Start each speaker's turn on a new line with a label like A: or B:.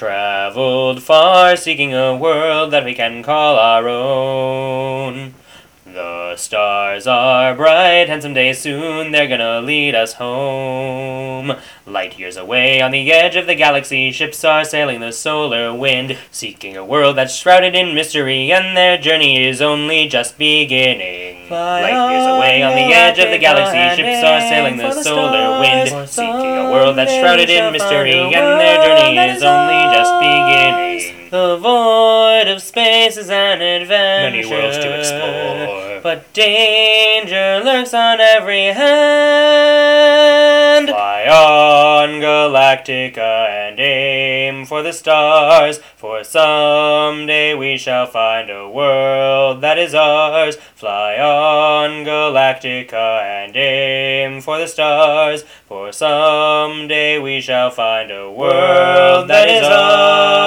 A: Traveled far, seeking a world that we can call our own. The stars are bright, and someday soon they're gonna lead us home. Light years away on the edge of the galaxy, ships are sailing the solar wind, seeking a world that's shrouded in mystery, and their journey is only just beginning. Light years away on the edge of the galaxy, ships are sailing the solar wind, seeking a world that's shrouded in mystery, and their journey is only just beginning. The void of space is an adventure,
B: Many worlds to explore,
A: but danger lurks on every hand. Fly on, Galactica, and aim for the stars, for someday we shall find a world that is ours. Fly on, Galactica, and aim for the stars, for someday we shall find a world that is ours.